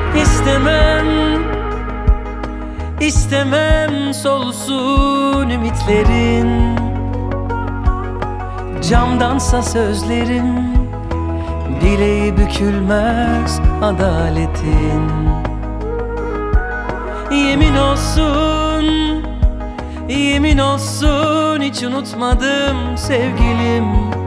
İstemem, istemem solsun ümitlerin. Camdansa sözlerim, bileği bükülmez adaletin. Yemin olsun, yemin olsun hiç unutmadım sevgilim.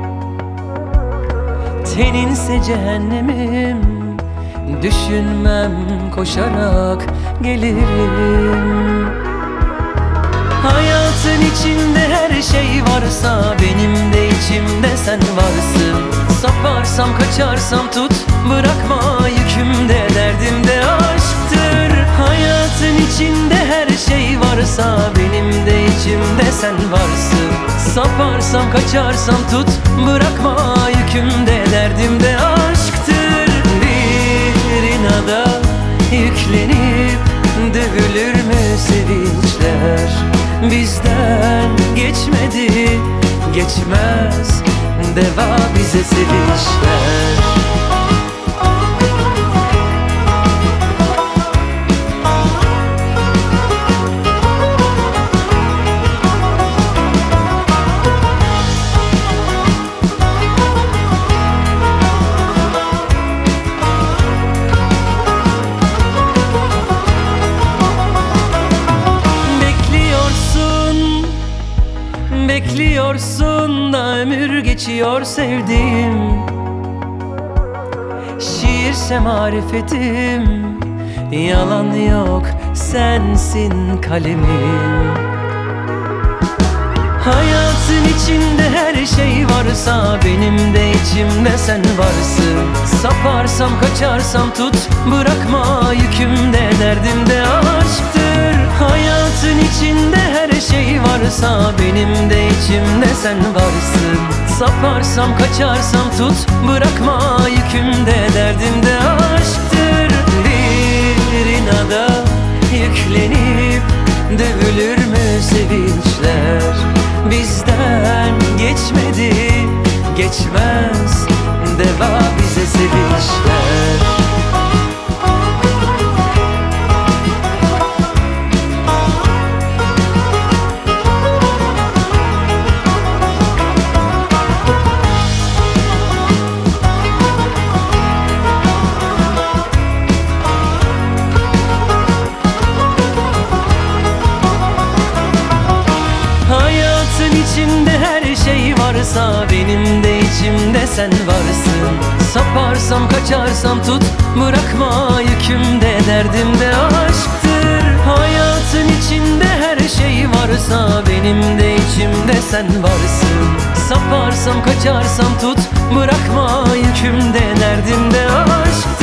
Teninse cehennemim, düşünmem koşarak gelirim. Hayatın içinde her şey varsa, benim de içimde sen varsın. Saparsam kaçarsam tut, bırakma yükümde, derdimde aşktır. Hayatın içinde her şey varsa, benim de içimde sen varsın. Saparsam kaçarsam tut, bırakma yükümde, derdimde aşktır. Bir inada yüklenip dövülür mü sevinçler? Bizden geçmedi, geçmez, deva bize sevinçler. Bekliyorsun da ömür geçiyor sevdiğim. Şiirse marifetim, yalan yok sensin kalemim. Hayatın içinde her şey varsa, benim de içimde sen varsın. Saparsam kaçarsam tut, bırakma yükümde, derdimde aşktır. Hayatın içinde her şey varsa, benim de içimde sen varsın. Saparsam kaçarsam tut, bırakma yükümde, derdimde aşktır. Bir inada yüklenip dövülür mü sevinçler? Bizden geçmedi, geçmez, deva bize sevinçler. İçinde her şey varsa, benim de içimde sen varsın. Saparsam kaçarsam tut, bırakma yükümde, derdimde aşktır. Hayatın içinde her şey varsa, benim de içimde sen varsın. Saparsam kaçarsam tut, bırakma yükümde, derdimde aşktır.